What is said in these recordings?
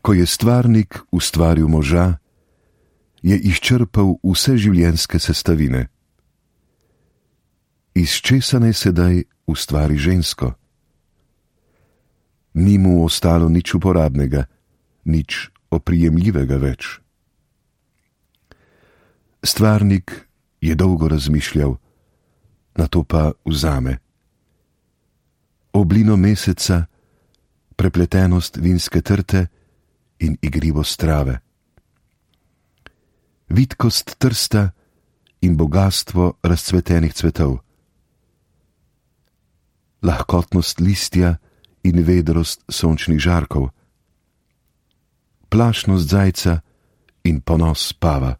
Ko je stvarnik ustvaril moža, je izčrpal vse življenjske sestavine. Iz česa naj sedaj ustvari žensko? Ni mu ostalo nič uporabnega, nič oprijemljivega več. Stvarnik je dolgo razmišljal, nato pa vzame oblino meseca, prepletenost vinske trte in igrivost trave, vitkost trsta in bogastvo razcvetenih cvetov, lahkotnost listja in vedrost sončnih žarkov, plašnost zajca in ponos pava,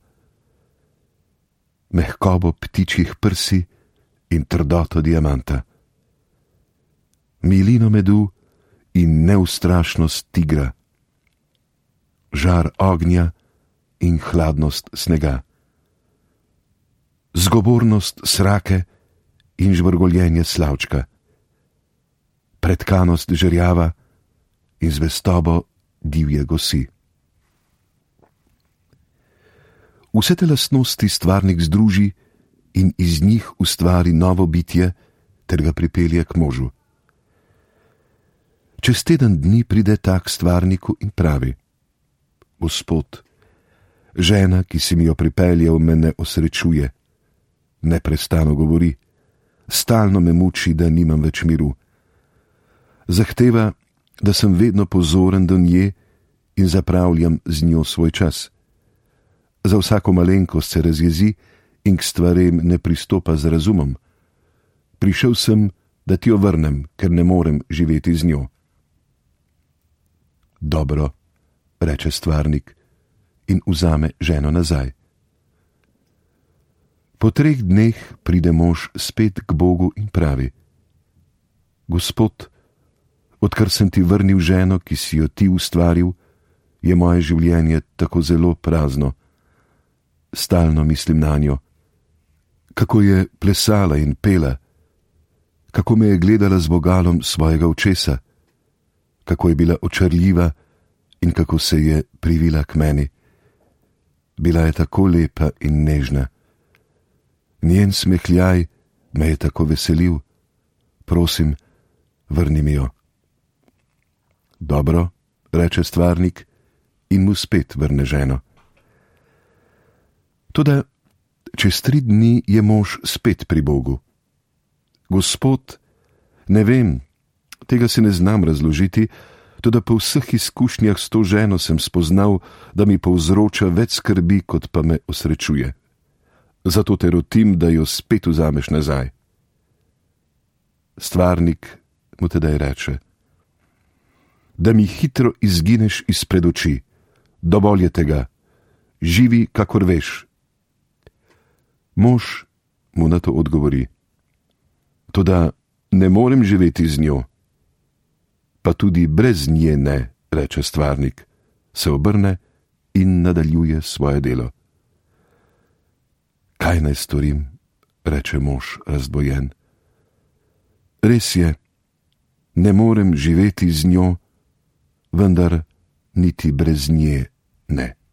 mehkobo ptičjih prsi in trdoto diamanta, milino medu in neustrašnost tigra, žar ognja in hladnost snega, zgovornost srake in žvrgoljenje slavčka, pretkanost žerjava in zvestobo divje gosi. Vse te lastnosti stvarnik združi in iz njih ustvari novo bitje ter ga pripelje k možu. Čez teden dni pride tak stvarniku in pravi: Gospod, žena, ki si mi jo pripeljal, me ne osrečuje, neprestano govori, stalno me muči, da nimam več miru. Zahteva, da sem vedno pozoren do nje in zapravljam z njo svoj čas. Za vsako malenkost se razjezi in k stvarem ne pristopa z razumom. Prišel sem, da ti jo vrnem, ker ne morem živeti z njo. Dobro, reče stvarnik in vzame ženo nazaj. Po 3 dneh pride mož spet k Bogu in pravi: Gospod, odkar sem ti vrnil ženo, ki si jo ti ustvaril, je moje življenje tako zelo prazno. Stalno mislim na njo, kako je plesala in pela, kako me je gledala z vogalom svojega očesa, kako je bila očarljiva in kako se je privila k meni. Bila je tako lepa in nežna. Njen smehljaj me je tako veselil. Prosim, vrni mi jo. Dobro, reče stvarnik in mu spet vrne ženo. Toda čez 3 dni je mož spet pri Bogu. Gospod, ne vem, tega si ne znam razložiti, toda po vseh izkušnjah s to ženo sem spoznal, da mi povzroča več skrbi, kot pa me osrečuje. Zato te rotim, da jo spet vzameš nazaj. Stvarnik mu tedaj reče: Da mi hitro izgineš izpred oči, dovolj je tega, živi, kakor veš. Mož mu na to odgovori: Toda ne morem živeti z njo. Pa tudi brez nje ne, reče stvarnik, se obrne in nadaljuje svoje delo. Kaj naj storim, reče mož razdvojen. Res je, ne morem živeti z njo, vendar niti brez nje ne.